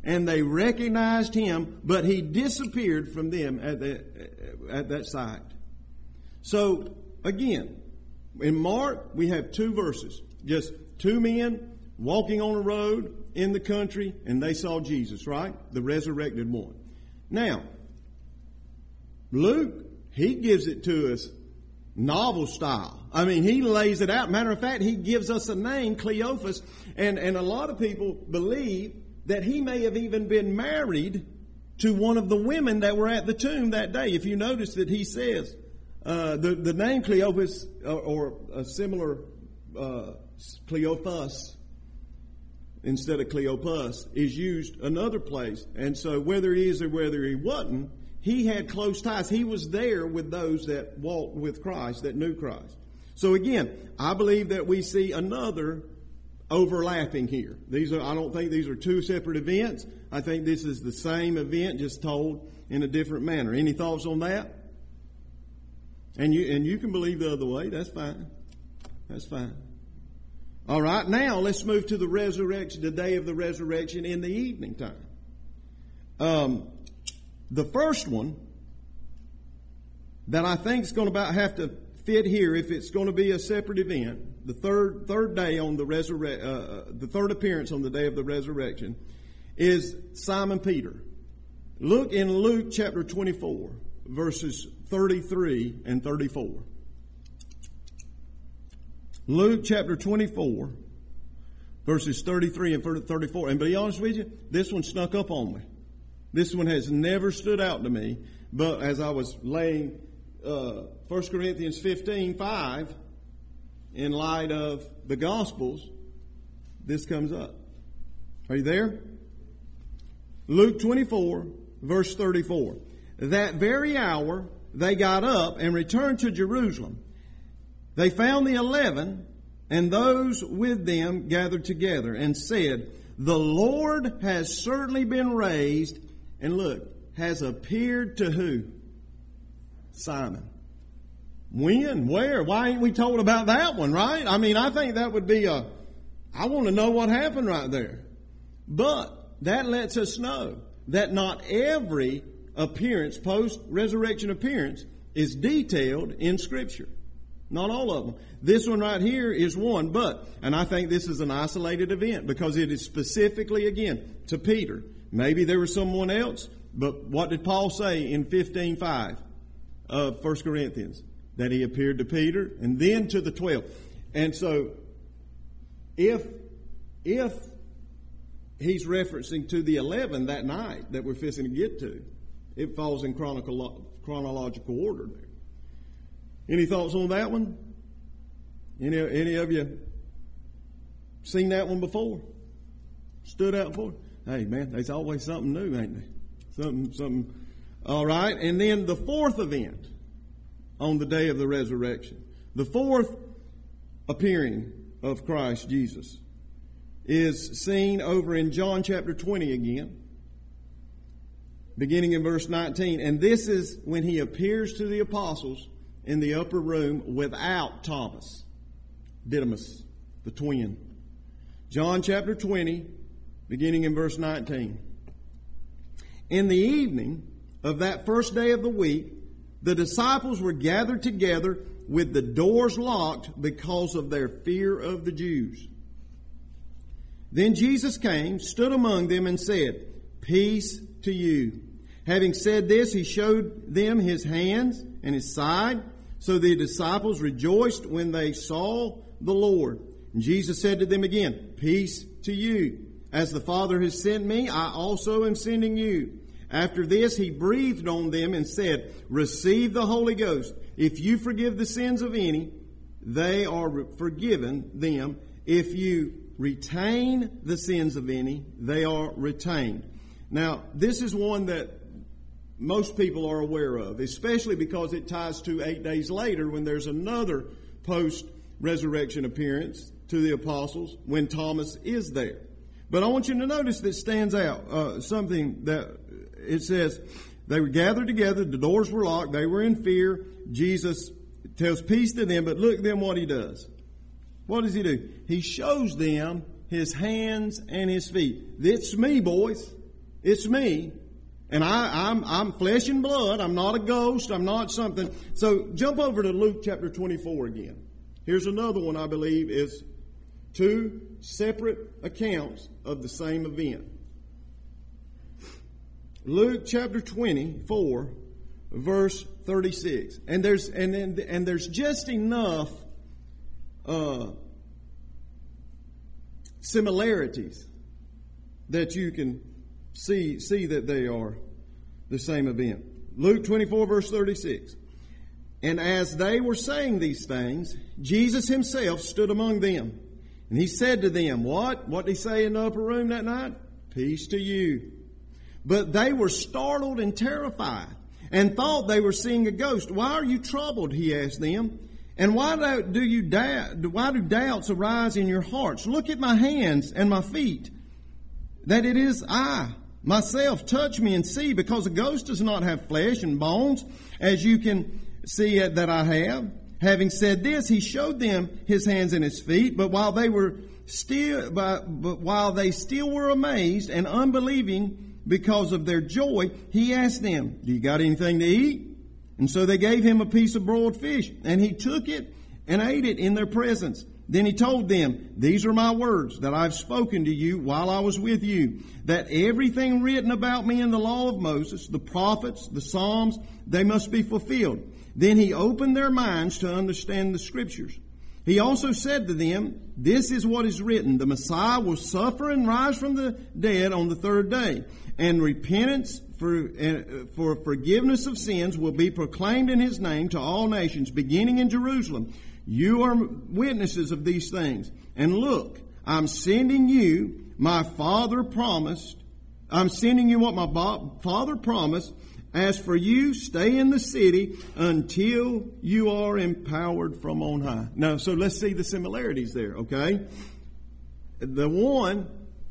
and they recognized him, but he disappeared from them at that, at that sight. So, again, in Mark, we have two verses. Just two men walking on a road in the country, and they saw Jesus, right? The resurrected one. Now, Luke, he gives it to us novel style. I mean, he lays it out. Matter of fact, he gives us a name, Cleophas, and, and a lot of people believe that he may have even been married to one of the women that were at the tomb that day. If you notice that he says, uh, the, the name Cleophas, or, or a similar, uh, Cleophas, instead of Cleopas, is used another place. And so whether he is or whether he wasn't, he had close ties. He was there with those that walked with Christ, that knew Christ. So again, I believe that we see another overlapping here. These are, I don't think these are two separate events. I think this is the same event, just told in a different manner. Any thoughts on that? And you, and you can believe the other way. That's fine. That's fine. All right, now let's move to the resurrection, the day of the resurrection in the evening time. Um, the first one that I think is going to about have to fit here, if it's going to be a separate event, the third third day on the resurre- uh, the third appearance on the day of the resurrection, is Simon Peter. Look in Luke chapter twenty-four, verses thirty-three and thirty-four. Luke chapter twenty-four, verses thirty-three and thirty-four. And to be honest with you, this one snuck up on me. This one has never stood out to me. But as I was laying uh, First Corinthians fifteen five in light of the Gospels, this comes up. Are you there? Luke twenty-four, verse thirty-four. That very hour they got up and returned to Jerusalem. They found the eleven and those with them gathered together and said, the Lord has certainly been raised, and look, has appeared to who? Simon. When? Where? Why ain't we told about that one, right? I mean, I think that would be a, I want to know what happened right there. But that lets us know that not every appearance, post-resurrection appearance, is detailed in Scripture. Not all of them. This one right here is one, but, and I think this is an isolated event because it is specifically, again, to Peter. Maybe there was someone else, but what did Paul say in fifteen five of First Corinthians? That he appeared to Peter and then to the twelve. And so, if, if he's referencing to the eleven that night that we're fixing to get to, it falls in chronological, chronological order there. Any thoughts on that one? Any, any of you seen that one before? Stood out before? Hey man, there's always something new, ain't there? Something, something. All right. And then the fourth event on the day of the resurrection. The fourth appearing of Christ Jesus is seen over in John chapter twenty again, beginning in verse nineteen. And this is when he appears to the apostles in the upper room without Thomas, Didymus, the twin. John chapter twenty, beginning in verse nineteen. In the evening of that first day of the week, the disciples were gathered together with the doors locked because of their fear of the Jews. Then Jesus came, stood among them, and said, peace to you. Having said this, he showed them his hands and his side. So the disciples rejoiced when they saw the Lord. And Jesus said to them again, peace to you. As the Father has sent me, I also am sending you. After this, he breathed on them and said, receive the Holy Ghost. If you forgive the sins of any, they are forgiven them. If you retain the sins of any, they are retained. Now, this is one that most people are aware of, especially because it ties to eight days later when there's another post-resurrection appearance to the apostles when Thomas is there. But I want you to notice that stands out, uh, something that it says, they were gathered together, the doors were locked, they were in fear. Jesus tells peace to them, but look then what he does. What does he do? He shows them his hands and his feet. It's me, boys. It's me. And I, I'm, I'm flesh and blood. I'm not a ghost. I'm not something. So jump over to Luke chapter twenty-four again. Here's another one I believe is two separate accounts of the same event. Luke chapter twenty-four, verse thirty-six. And there's, and then, and there's just enough, uh, similarities that you can see, see that they are the same event. Luke twenty-four, verse thirty-six. And as they were saying these things, Jesus himself stood among them. And he said to them, what? What did he say in the upper room that night? Peace to you. But they were startled and terrified and thought they were seeing a ghost. Why are you troubled? He asked them. And why do you doubt? Why do doubts arise in your hearts? Look at my hands and my feet, that it is I myself. Touch me and see, because a ghost does not have flesh and bones, as you can see that I have. Having said this, he showed them his hands and his feet. But while they were still, but, but while they still were amazed and unbelieving because of their joy, he asked them, "Do you got anything to eat?" And so they gave him a piece of broiled fish, and he took it and ate it in their presence. Then he told them, "These are my words that I've spoken to you while I was with you, that everything written about me in the law of Moses, the prophets, the Psalms, they must be fulfilled." Then he opened their minds to understand the Scriptures. He also said to them, "This is what is written, the Messiah will suffer and rise from the dead on the third day, and repentance for, uh, for forgiveness of sins will be proclaimed in his name to all nations, beginning in Jerusalem. You are witnesses of these things. And look, I'm sending you my Father promised. I'm sending you what my Father promised. As for you, stay in the city until you are empowered from on high." Now, so let's see the similarities there, okay? The one,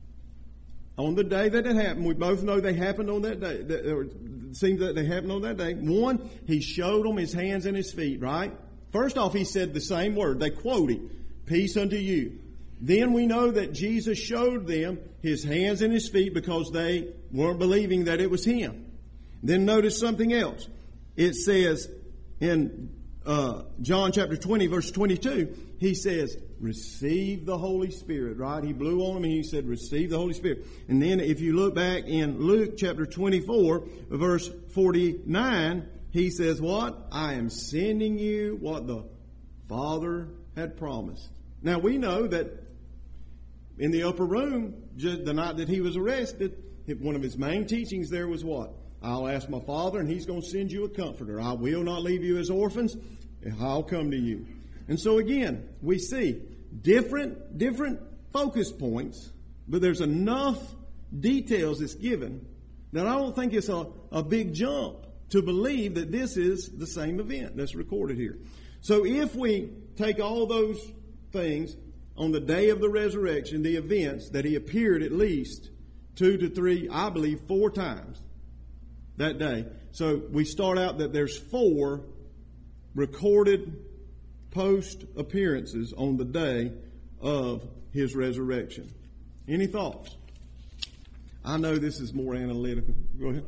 on the day that it happened, we both know they happened on that day. It seems that they happened on that day. One, he showed them his hands and his feet, right? First off, he said the same word. They quoted, "Peace unto you." Then we know that Jesus showed them his hands and his feet because they weren't believing that it was him. Then notice something else. It says in uh, John chapter twenty, verse twenty-two, he says, "Receive the Holy Spirit," right? He blew on them and he said, "Receive the Holy Spirit." And then if you look back in Luke chapter twenty-four, verse forty-nine, he says what? "I am sending you what the Father had promised." Now we know that in the upper room, just the night that he was arrested, one of his main teachings there was what? "I'll ask my Father and he's going to send you a comforter. I will not leave you as orphans. I'll come to you." And so again, we see different, different focus points, but there's enough details that's given that I don't think it's a, a big jump to believe that this is the same event that's recorded here. So if we take all those things on the day of the resurrection, the events that he appeared at least two to three, I believe four times that day. So we start out that there's four recorded post appearances on the day of his resurrection. Any thoughts? I know this is more analytical. Go ahead.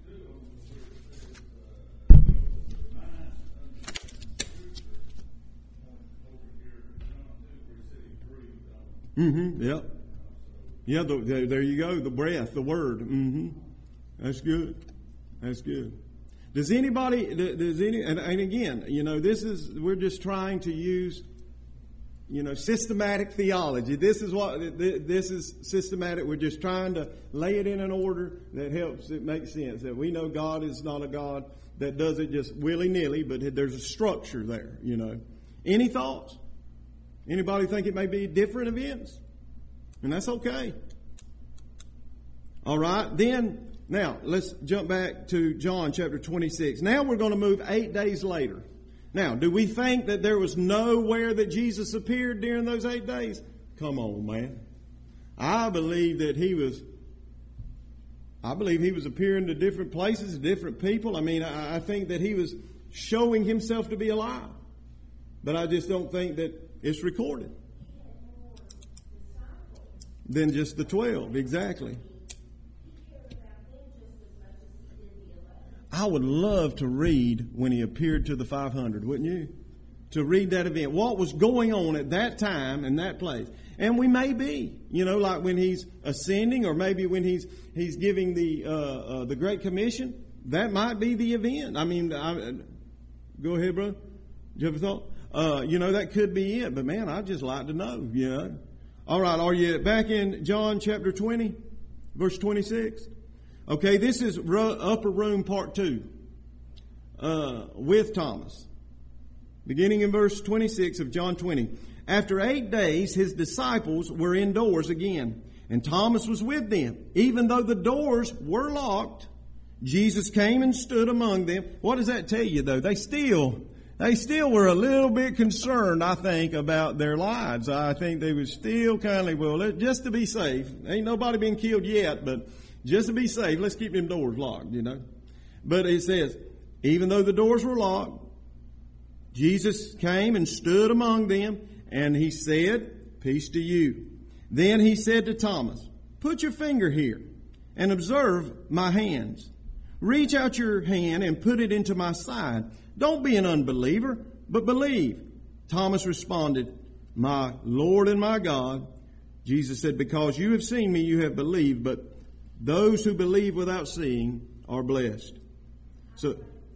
Mm-hmm. Yep. Yeah. The, the, there you go. The breath, the word. Mm-hmm. That's good. That's good. Does anybody? Does any? And, and again, you know, this is we're just trying to use, you know, systematic theology. This is what this is systematic. We're just trying to lay it in an order that helps it make sense. That we know God is not a God that does it just willy nilly, but there's a structure there. You know. Any thoughts? Anybody think it may be different events? And that's okay. All right. Then, now, let's jump back to John chapter twenty-six. Now we're going to move eight days later. Now, do we think that there was nowhere that Jesus appeared during those eight days? Come on, man. I believe that he was, I believe he was appearing to different places, different people. I mean, I, I think that he was showing himself to be alive. But I just don't think that it's recorded. Than just the twelve, exactly. I would love to read when he appeared to the five hundred, wouldn't you? To read that event. What was going on at that time and that place. And we may be, you know, like when he's ascending, or maybe when he's he's giving the uh, uh, the Great Commission. That might be the event. I mean, I, go ahead, brother. You ever thought? Uh, you know, that could be it. But man, I'd just like to know, you know. All right, are you back in John chapter twenty, verse twenty-six? Okay, this is upper room part two uh, with Thomas. Beginning in verse twenty-six of John twenty. After eight days, his disciples were indoors again, and Thomas was with them. Even though the doors were locked, Jesus came and stood among them. What does that tell you, though? They still, they still were a little bit concerned, I think, about their lives. I think they were still kind of, well, just to be safe. Ain't nobody been killed yet, but just to be safe, let's keep them doors locked, you know. But it says, even though the doors were locked, Jesus came and stood among them, and he said, peace to you. Then he said to Thomas, put your finger here and observe my hands. Reach out your hand and put it into my side. Don't be an unbeliever, but believe. Thomas responded, my Lord and my God. Jesus said, because you have seen me, you have believed, but those who believe without seeing are blessed. So,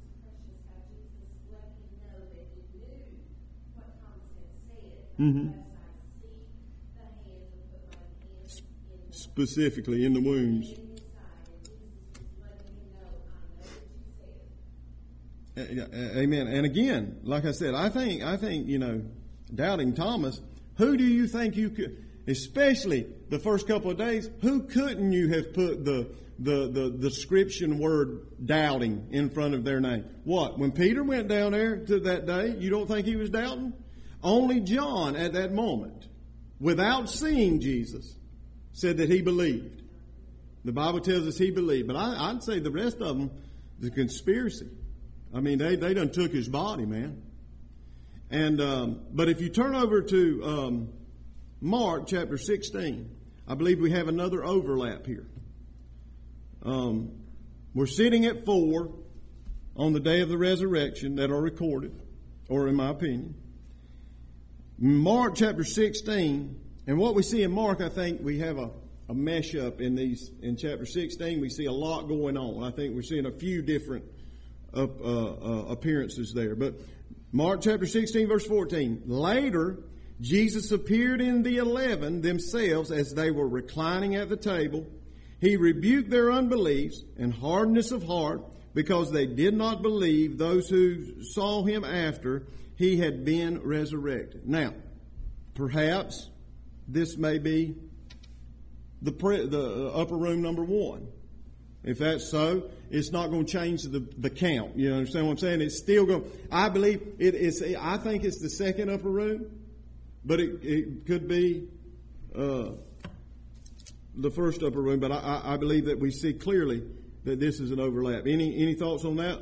mm-hmm. Specifically in the wombs. Amen. And again, like I said, I think, I think, you know, doubting Thomas, who do you think you could, especially the first couple of days, who couldn't you have put the, the, the, the description word doubting in front of their name? What? When Peter went down there to that day, you don't think he was doubting? Only John at that moment, without seeing Jesus, said that he believed. The Bible tells us he believed. But I, I'd say the rest of them, the conspiracy. I mean, they, they done took his body, man. And, um, but if you turn over to, um, Mark chapter sixteen, I believe we have another overlap here. Um, we're sitting at four on the day of the resurrection that are recorded, or in my opinion. Mark chapter sixteen, and what we see in Mark, I think we have a, a mesh up in these, in chapter sixteen, we see a lot going on. I think we're seeing a few different uh, uh, appearances there. But Mark chapter sixteen, verse fourteen, later, Jesus appeared in the eleven themselves as they were reclining at the table. He rebuked their unbeliefs and hardness of heart because they did not believe those who saw him after he had been resurrected. Now, perhaps this may be the pre, the upper room number one. If that's so, it's not going to change the, the count. You understand what I'm saying? It's still going. I believe it is. I think it's the second upper room, but it, it could be uh, the first upper room. But I, I believe that we see clearly that this is an overlap. Any any thoughts on that?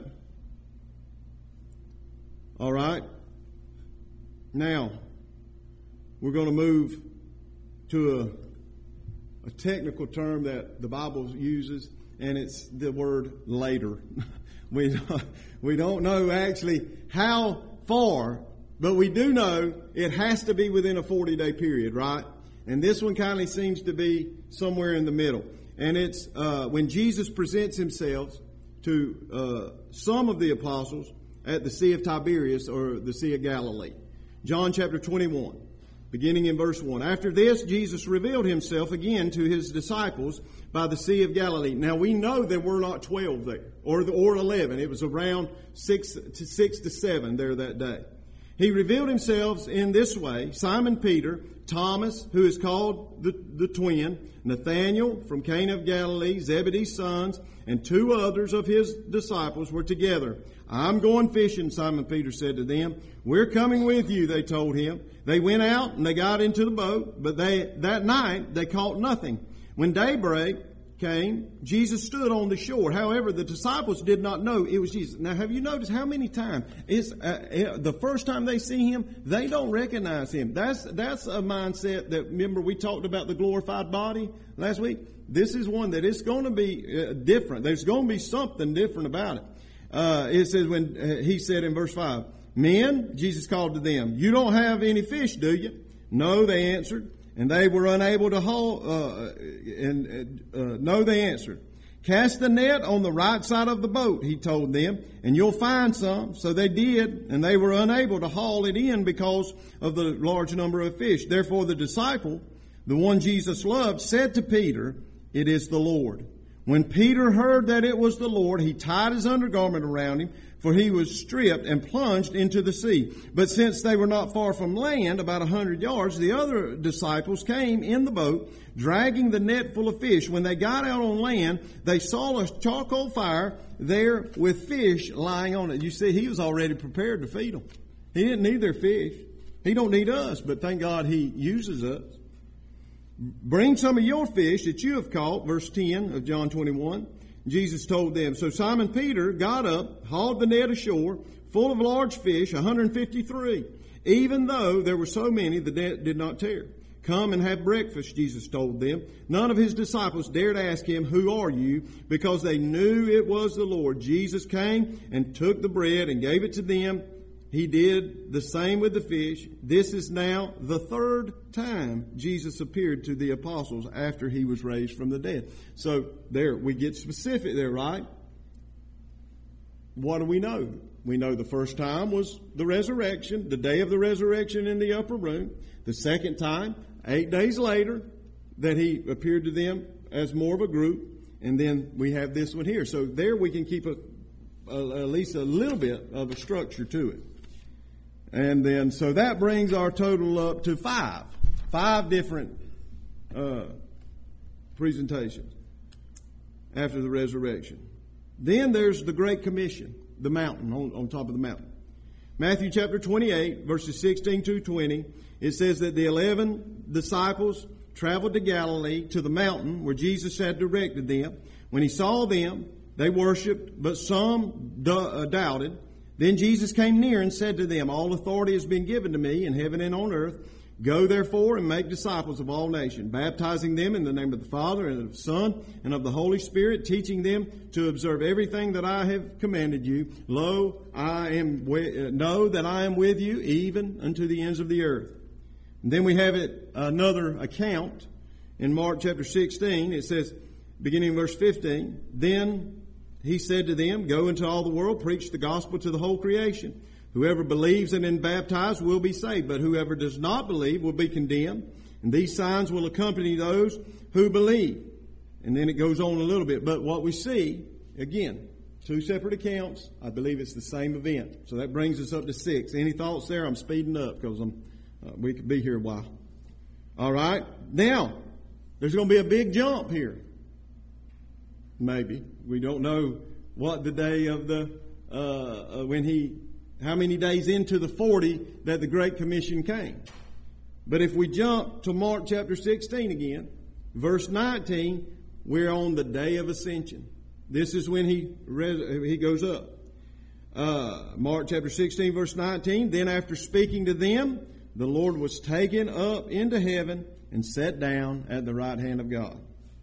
All right. Now, we're going to move to a, a technical term that the Bible uses, and it's the word later. we, don't, we don't know actually how far, but we do know it has to be within a forty-day period, right? And this one kind of seems to be somewhere in the middle. And it's uh, when Jesus presents himself to uh, some of the apostles at the Sea of Tiberias, or the Sea of Galilee. John chapter twenty-one, beginning in verse one. After this, Jesus revealed himself again to his disciples by the Sea of Galilee. Now we know there were not twelve there, or the, or eleven. It was around six to six to seven there that day. He revealed himself in this way: Simon Peter, Thomas, who is called the, the twin, Nathanael from Cana of Galilee, Zebedee's sons, and two others of his disciples were together. I'm going fishing, Simon Peter said to them. We're coming with you, they told him. They went out and they got into the boat, but they that night they caught nothing. When daybreak came, Jesus stood on the shore. However, the disciples did not know it was Jesus. Now, have you noticed how many times it's uh, the first time they see him, they don't recognize him? That's that's a mindset that, remember, we talked about the glorified body last week. This is one that it's going to be uh, different. There's going to be something different about it. Uh, it says when uh, he said in verse five, "Men," Jesus called to them, "you don't have any fish, do you?" "No," they answered. And they were unable to haul, uh, and, uh, no, they answered. "Cast the net on the right side of the boat," he told them, "and you'll find some." So they did, and they were unable to haul it in because of the large number of fish. Therefore the disciple, the one Jesus loved, said to Peter, "It is the Lord." When Peter heard that it was the Lord, he tied his undergarment around him, for he was stripped, and plunged into the sea. But since they were not far from land, about a hundred yards, the other disciples came in the boat, dragging the net full of fish. When they got out on land, they saw a charcoal fire there with fish lying on it. You see, he was already prepared to feed them. He didn't need their fish. He don't need us, but thank God he uses us. "Bring some of your fish that you have caught," verse ten of John twenty-one. Jesus told them. So Simon Peter got up, hauled the net ashore, full of large fish, one hundred fifty-three. Even though there were so many, the net did not tear. "Come and have breakfast," Jesus told them. None of his disciples dared ask him, "Who are you?" because they knew it was the Lord. Jesus came and took the bread and gave it to them. He did the same with the fish. This is now the third time Jesus appeared to the apostles after he was raised from the dead. So there, we get specific there, right? What do we know? We know the first time was the resurrection, the day of the resurrection in the upper room. The second time, eight days later, that he appeared to them as more of a group. And then we have this one here. So there we can keep a, a, at least a little bit of a structure to it. And then, so that brings our total up to five. Five different uh, presentations after the resurrection. Then there's the Great Commission, the mountain, on, on top of the mountain. Matthew chapter twenty-eight, verses sixteen to twenty, it says that the eleven disciples traveled to Galilee, to the mountain where Jesus had directed them. When he saw them, they worshipped, but some d- uh, doubted. Then Jesus came near and said to them, "All authority has been given to me in heaven and on earth. Go therefore and make disciples of all nations, baptizing them in the name of the Father and of the Son and of the Holy Spirit, teaching them to observe everything that I have commanded you. Lo, I am wi- know that I am with you even unto the ends of the earth." And then we have it another account in Mark chapter sixteen. It says, beginning in verse fifteen, "Then he said to them, Go into all the world, preach the gospel to the whole creation. Whoever believes and is baptized will be saved, but whoever does not believe will be condemned. And these signs will accompany those who believe." And then it goes on a little bit. But what we see, again, two separate accounts. I believe it's the same event. So that brings us up to six. Any thoughts there? I'm speeding up because I'm, uh, we could be here a while. All right. Now, there's going to be a big jump here. Maybe. We don't know what the day of the, uh, uh, when he, how many days into the forty that the Great Commission came. But if we jump to Mark chapter sixteen again, verse nineteen, we're on the day of ascension. This is when he, he goes up. Uh, Mark chapter sixteen, verse nineteen, "Then after speaking to them, the Lord was taken up into heaven and sat down at the right hand of God."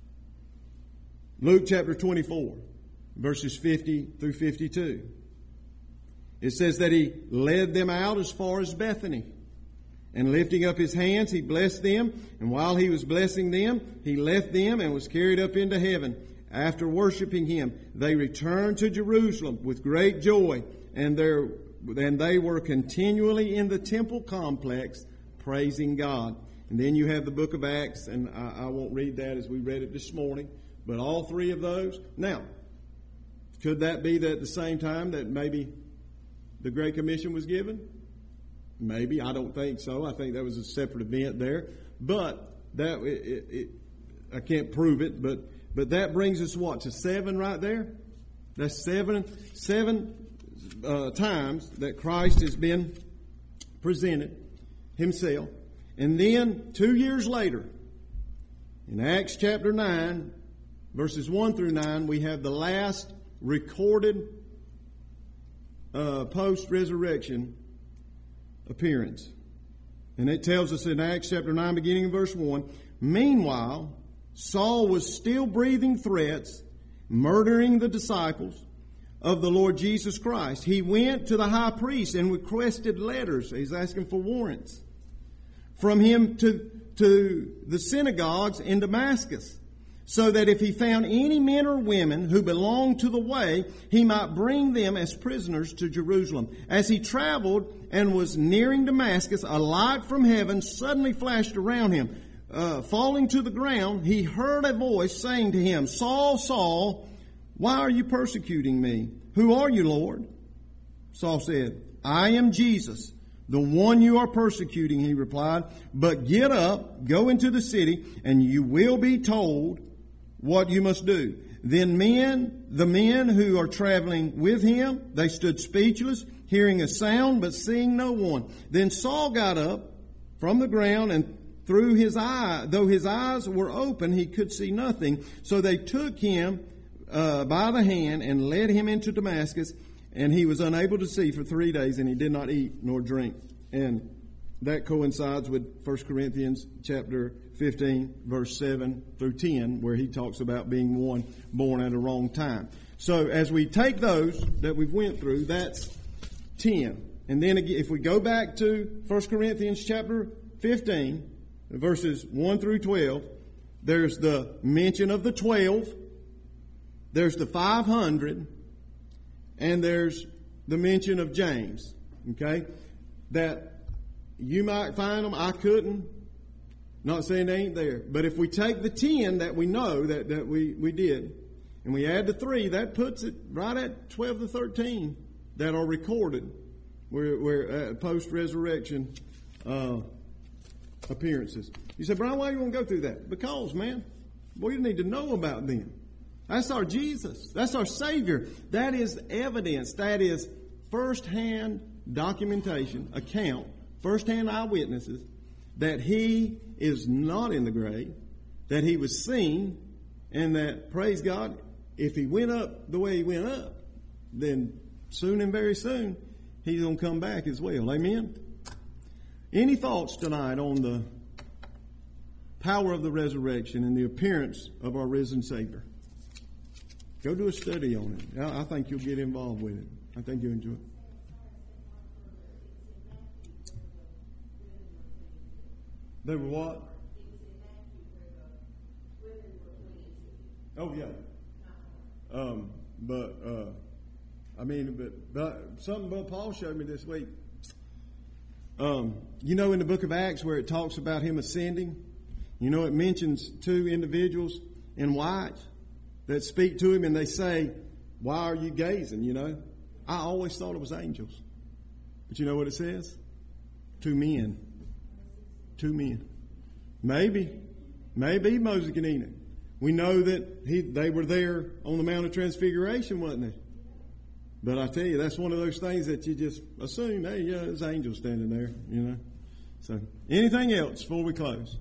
Luke chapter twenty-four, verses fifty through fifty-two. It says that he led them out as far as Bethany. And lifting up his hands, he blessed them. And while he was blessing them, he left them and was carried up into heaven. After worshiping him, they returned to Jerusalem with great joy. And, there, and they were continually in the temple complex praising God. And then you have the book of Acts, and I, I won't read that as we read it this morning. But all three of those. Now, could that be that at the same time that maybe the Great Commission was given? Maybe. I don't think so. I think that was a separate event there. But that it, it, it, I can't prove it. But but that brings us what, to seven right there? That's seven seven uh, times that Christ has been presented himself. And then two years later, in Acts chapter nine, verses one through nine, we have the last recorded uh, post-resurrection appearance. And it tells us in Acts chapter nine, beginning in verse one, "Meanwhile, Saul was still breathing threats, murdering the disciples. of the Lord Jesus Christ. He went to the high priest and requested letters. He's asking for warrants from him to, to the synagogues in Damascus, so that if he found any men or women who belonged to the way, he might bring them as prisoners to Jerusalem. As he traveled and was nearing Damascus, a light from heaven suddenly flashed around him. Uh, falling to the ground, he heard a voice saying to him, "Saul, Saul, why are you persecuting me? Who are you, Lord?" Saul said, "I am Jesus, the one you are persecuting," he replied. "But get up, go into the city, and you will be told what you must do." Then men, the men who are traveling with him, they stood speechless, hearing a sound, but seeing no one. Then Saul got up from the ground, and through his eye, though his eyes were open, he could see nothing. So they took him uh, by the hand and led him into Damascus, and he was unable to see for three days, and he did not eat nor drink. And that coincides with First Corinthians chapter fifteen, verse seven through ten, where he talks about being one born at a wrong time. So as we take those that we've went through, that's ten. And then again, if we go back to First Corinthians chapter fifteen, verses one through twelve, there's the mention of the twelve, there's the five hundred, and there's the mention of James. Okay? That you might find them, I couldn't. Not saying they ain't there. But if we take the ten that we know that, that we, we did, and we add the three, that puts it right at twelve to thirteen that are recorded where, where uh, post-resurrection uh, appearances. You say, "Brian, why do you want to go through that?" Because, man, we need to know about them. That's our Jesus. That's our Savior. That is evidence. That is first-hand documentation, account, first-hand eyewitnesses that He is not in the grave, that He was seen, and that, praise God, if He went up the way He went up, then soon and very soon He's going to come back as well. Amen? Any thoughts tonight on the power of the resurrection and the appearance of our risen Savior? Go do a study on it. I think you'll get involved with it. I think you'll enjoy it. They were what? Oh, yeah. Um, but, uh, I mean, but, but something Brother Paul showed me this week. Um, you know, in the book of Acts where it talks about him ascending, you know, it mentions two individuals in white that speak to him and they say, "Why are you gazing?" You know, I always thought it was angels. But you know what it says? Two men. Two men. Maybe. Maybe Moses and Enoch. We know that he, they were there on the Mount of Transfiguration, wasn't they? But I tell you, that's one of those things that you just assume, hey, yeah, there's angels standing there, you know. So, anything else before we close?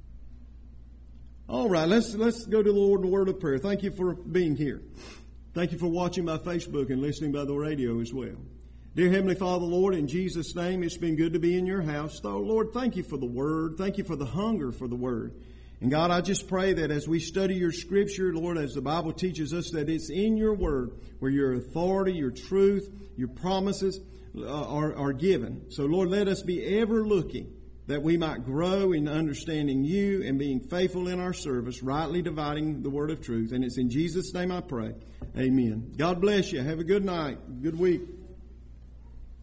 All right, let's let's go to the Lord in a word of prayer. Thank you for being here. Thank you for watching by Facebook and listening by the radio as well. Dear Heavenly Father, Lord, in Jesus' name, it's been good to be in your house. So, Lord, thank you for the Word. Thank you for the hunger for the Word. And God, I just pray that as we study your Scripture, Lord, as the Bible teaches us, that it's in your Word where your authority, your truth, your promises uh, are, are given. So, Lord, let us be ever looking that we might grow in understanding you and being faithful in our service, rightly dividing the word of truth. And it's in Jesus' name I pray. Amen. God bless you. Have a good night. Good week.